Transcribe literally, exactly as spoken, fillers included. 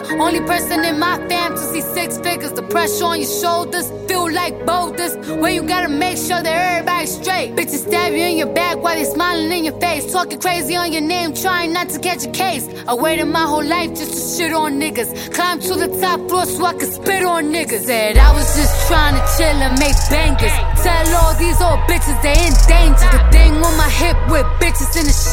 only person in my fam to see six figures. The pressure on your shoulders feel like boulders, where you gotta make sure that everybody's straight. Bitches stab you in your back while they smiling in your face, talking crazy on your name, trying not to catch a case. I waited my whole life just to shit on niggas, climb to the top floor so I could spit on niggas. Said I was just trying to chill and make bangers, tell all these old bitches they in danger. The thing on my hip with bitches in the